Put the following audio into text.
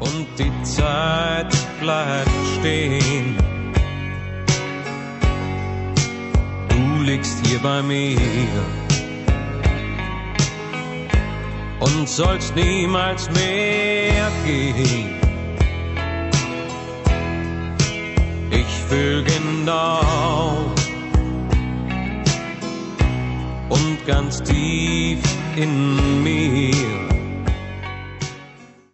und die Zeit bleibt stehen. Du liegst hier bei mir und sollst niemals mehr gehen. Ich fühl genau und ganz tief in mir